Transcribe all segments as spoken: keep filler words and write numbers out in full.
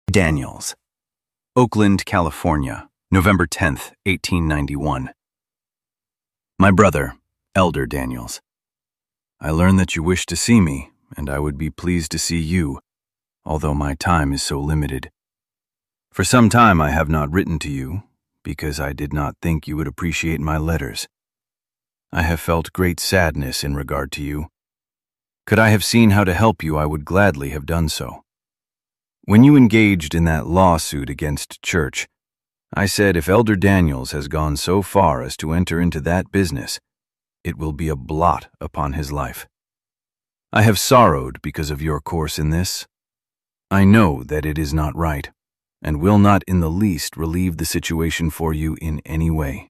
Daniels. Oakland, California, November tenth, eighteen ninety-one. My brother, Elder Daniels. I learn that you wish to see me, and I would be pleased to see you, although my time is so limited. For some time I have not written to you, because I did not think you would appreciate my letters. I have felt great sadness in regard to you. Could I have seen how to help you, I would gladly have done so. When you engaged in that lawsuit against Church, I said if Elder Daniels has gone so far as to enter into that business, it will be a blot upon his life. I have sorrowed because of your course in this. I know that it is not right, and will not in the least relieve the situation for you in any way.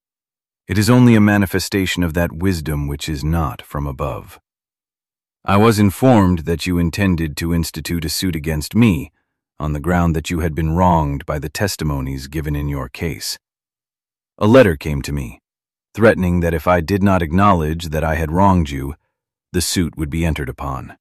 It is only a manifestation of that wisdom which is not from above. I was informed that you intended to institute a suit against me on the ground that you had been wronged by the testimonies given in your case. A letter came to me, threatening that if I did not acknowledge that I had wronged you, the suit would be entered upon.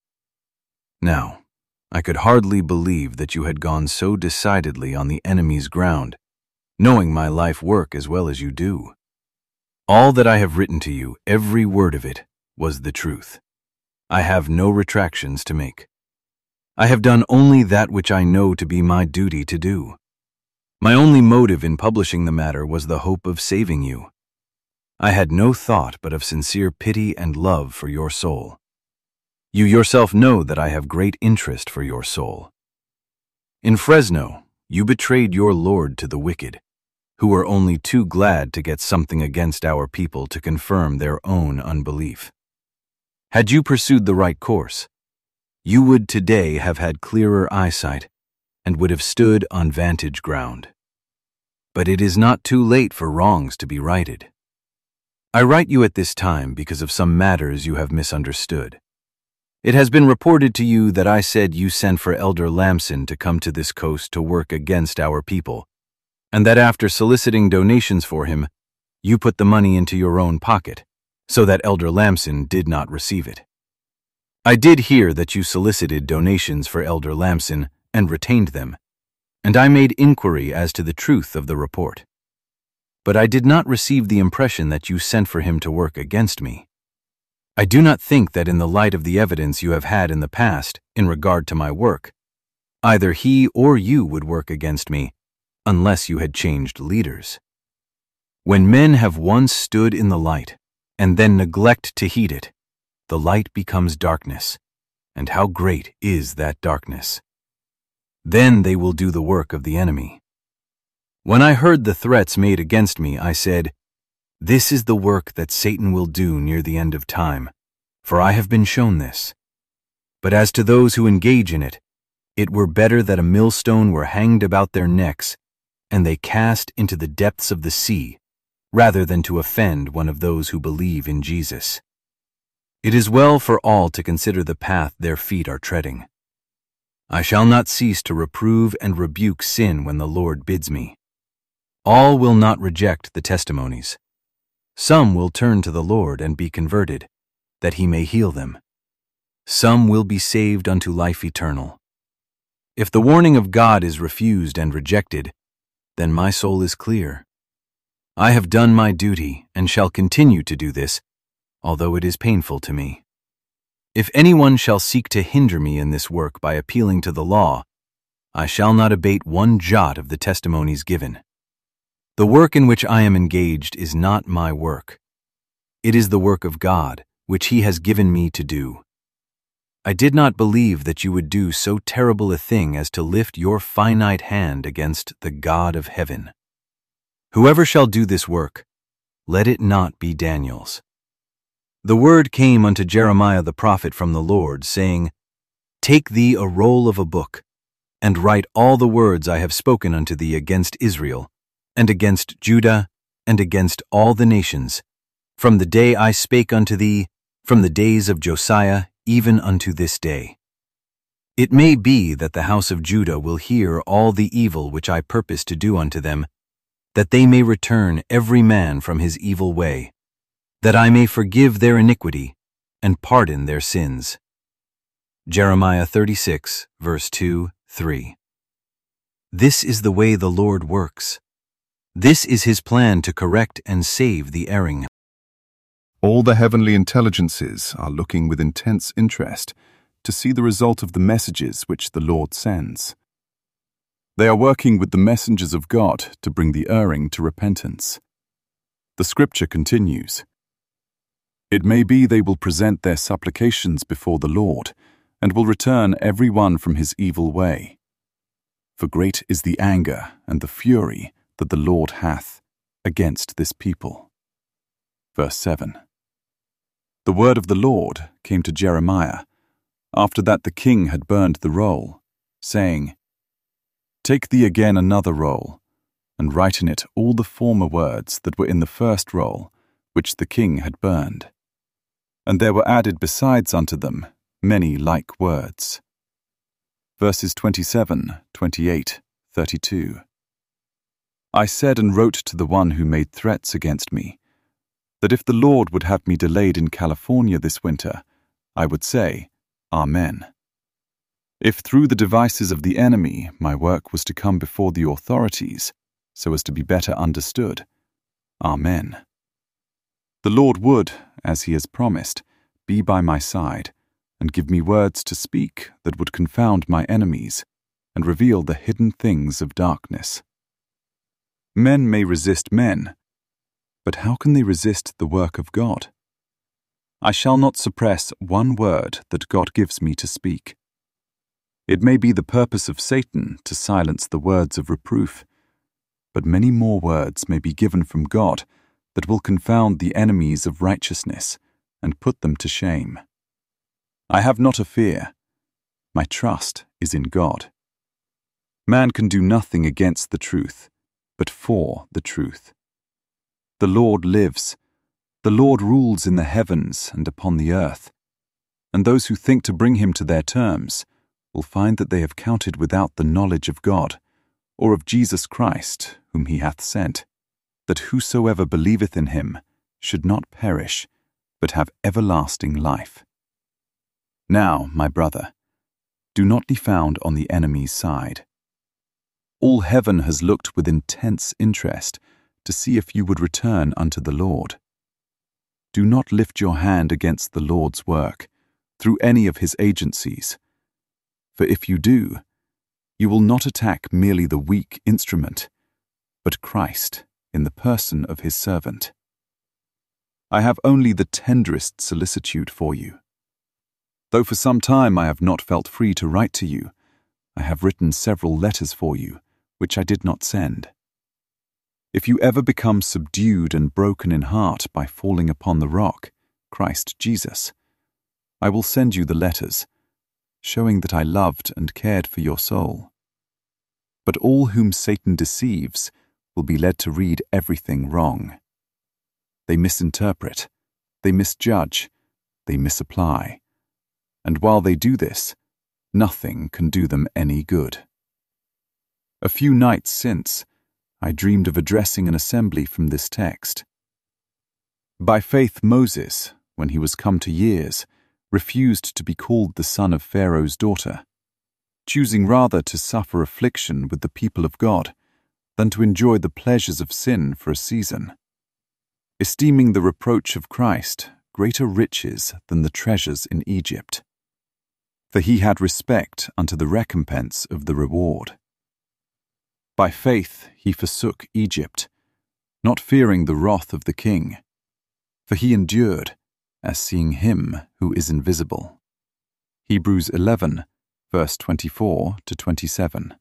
Now, I could hardly believe that you had gone so decidedly on the enemy's ground, knowing my life work as well as you do. All that I have written to you, every word of it, was the truth. I have no retractions to make. I have done only that which I know to be my duty to do. My only motive in publishing the matter was the hope of saving you. I had no thought but of sincere pity and love for your soul. You yourself know that I have great interest for your soul. In Fresno, you betrayed your Lord to the wicked, who were only too glad to get something against our people to confirm their own unbelief. Had you pursued the right course, you would today have had clearer eyesight and would have stood on vantage ground. But it is not too late for wrongs to be righted. I write you at this time because of some matters you have misunderstood. It has been reported to you that I said you sent for Elder Lamson to come to this coast to work against our people, and that after soliciting donations for him, you put the money into your own pocket, so that Elder Lamson did not receive it. I did hear that you solicited donations for Elder Lamson and retained them, and I made inquiry as to the truth of the report. But I did not receive the impression that you sent for him to work against me. I do not think that in the light of the evidence you have had in the past in regard to my work, either he or you would work against me, unless you had changed leaders. When men have once stood in the light, and then neglect to heed it, the light becomes darkness, and how great is that darkness! Then they will do the work of the enemy. When I heard the threats made against me, I said, "This is the work that Satan will do near the end of time, for I have been shown this. But as to those who engage in it, it were better that a millstone were hanged about their necks, and they cast into the depths of the sea, rather than to offend one of those who believe in Jesus. It is well for all to consider the path their feet are treading. I shall not cease to reprove and rebuke sin when the Lord bids me. All will not reject the testimonies. Some will turn to the Lord and be converted, that he may heal them. Some will be saved unto life eternal. If the warning of God is refused and rejected, then my soul is clear. I have done my duty and shall continue to do this, although it is painful to me. If anyone shall seek to hinder me in this work by appealing to the law, I shall not abate one jot of the testimonies given. The work in which I am engaged is not my work. It is the work of God, which he has given me to do. I did not believe that you would do so terrible a thing as to lift your finite hand against the God of heaven. Whoever shall do this work, let it not be Daniel's. The word came unto Jeremiah the prophet from the Lord, saying, Take thee a roll of a book, and write all the words I have spoken unto thee against Israel, and against Judah, and against all the nations, from the day I spake unto thee, from the days of Josiah, even unto this day. It may be that the house of Judah will hear all the evil which I purpose to do unto them, that they may return every man from his evil way, that I may forgive their iniquity and pardon their sins. Jeremiah thirty-six, verse two, three. This is the way the Lord works. This is his plan to correct and save the erring. All the heavenly intelligences are looking with intense interest to see the result of the messages which the Lord sends. They are working with the messengers of God to bring the erring to repentance. The scripture continues, "It may be they will present their supplications before the Lord, and will return every one from his evil way. For great is the anger and the fury that the Lord hath against this people." Verse seven. The word of the Lord came to Jeremiah, after that the king had burned the roll, saying, "Take thee again another roll, and write in it all the former words that were in the first roll, which the king had burned. And there were added besides unto them many like words." Verses twenty-seven, twenty-eight, thirty-two. I said and wrote to the one who made threats against me, that if the Lord would have me delayed in California this winter, I would say, Amen. If through the devices of the enemy my work was to come before the authorities, so as to be better understood, Amen. The Lord would, as he has promised, be by my side, and give me words to speak that would confound my enemies, and reveal the hidden things of darkness. Men may resist men, but how can they resist the work of God? I shall not suppress one word that God gives me to speak. It may be the purpose of Satan to silence the words of reproof, but many more words may be given from God that will confound the enemies of righteousness and put them to shame. I have not a fear. My trust is in God. Man can do nothing against the truth, but for the truth. The Lord lives. The Lord rules in the heavens and upon the earth, and those who think to bring him to their terms will find that they have counted without the knowledge of God, or of Jesus Christ, whom he hath sent, that whosoever believeth in him should not perish, but have everlasting life. Now, my brother, do not be found on the enemy's side. All heaven has looked with intense interest to see if you would return unto the Lord. Do not lift your hand against the Lord's work through any of his agencies, for if you do, you will not attack merely the weak instrument, but Christ in the person of his servant. I have only the tenderest solicitude for you. Though for some time I have not felt free to write to you, I have written several letters for you, which I did not send. If you ever become subdued and broken in heart by falling upon the rock, Christ Jesus, I will send you the letters, showing that I loved and cared for your soul. But all whom Satan deceives will be led to read everything wrong. They misinterpret, they misjudge, they misapply, and while they do this, nothing can do them any good. A few nights since, I dreamed of addressing an assembly from this text. By faith Moses, when he was come to years, refused to be called the son of Pharaoh's daughter, choosing rather to suffer affliction with the people of God than to enjoy the pleasures of sin for a season, esteeming the reproach of Christ greater riches than the treasures in Egypt. For he had respect unto the recompense of the reward. By faith he forsook Egypt, not fearing the wrath of the king, for he endured, as seeing him who is invisible. Hebrews eleven, verse twenty-four to twenty-seven.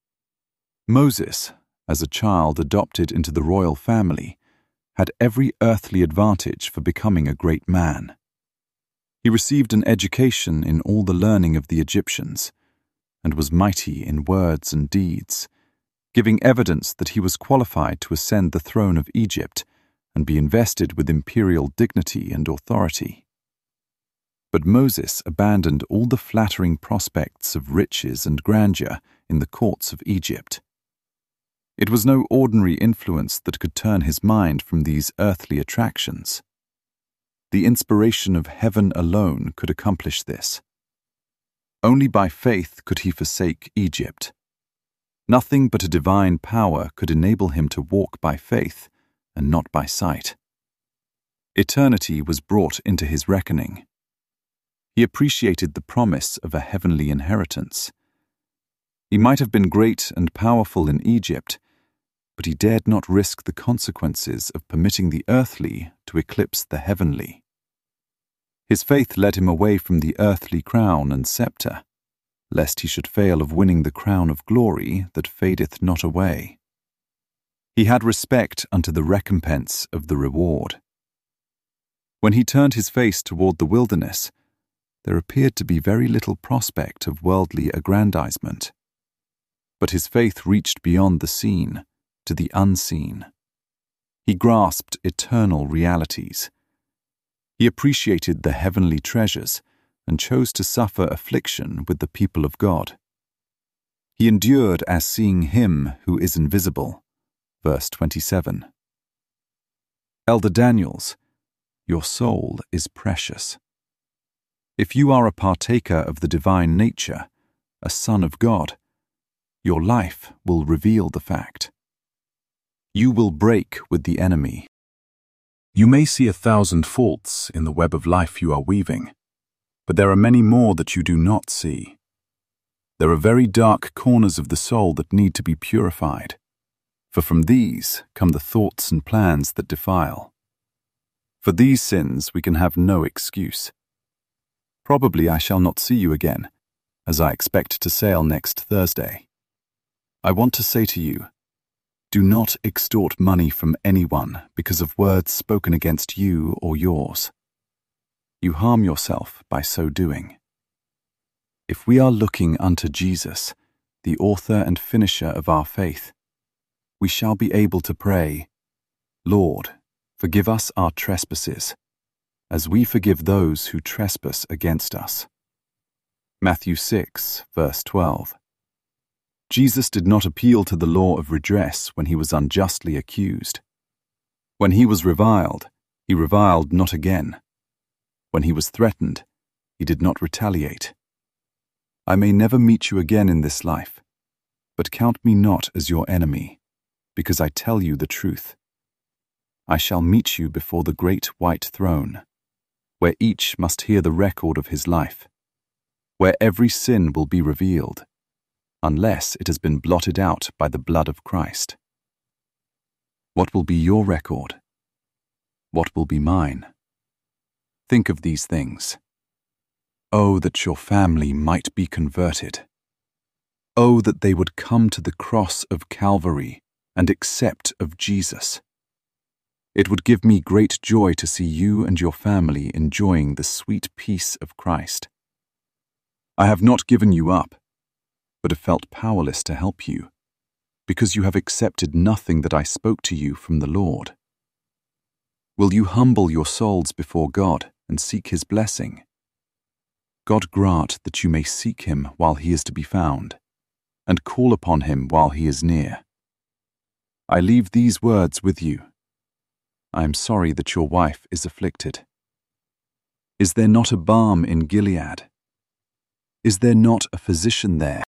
Moses, as a child adopted into the royal family, had every earthly advantage for becoming a great man. He received an education in all the learning of the Egyptians, and was mighty in words and deeds, giving evidence that he was qualified to ascend the throne of Egypt and be invested with imperial dignity and authority. But Moses abandoned all the flattering prospects of riches and grandeur in the courts of Egypt. It was no ordinary influence that could turn his mind from these earthly attractions. The inspiration of heaven alone could accomplish this. Only by faith could he forsake Egypt. Nothing but a divine power could enable him to walk by faith and not by sight. Eternity was brought into his reckoning. He appreciated the promise of a heavenly inheritance. He might have been great and powerful in Egypt, but he dared not risk the consequences of permitting the earthly to eclipse the heavenly. His faith led him away from the earthly crown and scepter, lest he should fail of winning the crown of glory that fadeth not away. He had respect unto the recompense of the reward. When he turned his face toward the wilderness, there appeared to be very little prospect of worldly aggrandizement. But his faith reached beyond the seen to the unseen. He grasped eternal realities. He appreciated the heavenly treasures and chose to suffer affliction with the people of God. He endured as seeing him who is invisible. Verse twenty-seven. Elder Daniels, your soul is precious. If you are a partaker of the divine nature, a son of God, your life will reveal the fact. You will break with the enemy. You may see a thousand faults in the web of life you are weaving, but there are many more that you do not see. There are very dark corners of the soul that need to be purified, for from these come the thoughts and plans that defile. For these sins we can have no excuse. Probably I shall not see you again, as I expect to sail next Thursday. I want to say to you, do not extort money from anyone because of words spoken against you or yours. You harm yourself by so doing. If we are looking unto Jesus, the author and finisher of our faith, we shall be able to pray, Lord, forgive us our trespasses, as we forgive those who trespass against us. Matthew six, verse twelve. Jesus did not appeal to the law of redress when he was unjustly accused. When he was reviled, he reviled not again. When he was threatened, he did not retaliate. I may never meet you again in this life, but count me not as your enemy, because I tell you the truth. I shall meet you before the great white throne, where each must hear the record of his life, where every sin will be revealed, unless it has been blotted out by the blood of Christ. What will be your record? What will be mine? Think of these things. Oh, that your family might be converted. Oh, that they would come to the cross of Calvary and accept of Jesus. It would give me great joy to see you and your family enjoying the sweet peace of Christ. I have not given you up, but have felt powerless to help you, because you have accepted nothing that I spoke to you from the Lord. Will you humble your souls before God and seek His blessing? God grant that you may seek Him while He is to be found, and call upon Him while He is near. I leave these words with you. I am sorry that your wife is afflicted. Is there not a balm in Gilead? Is there not a physician there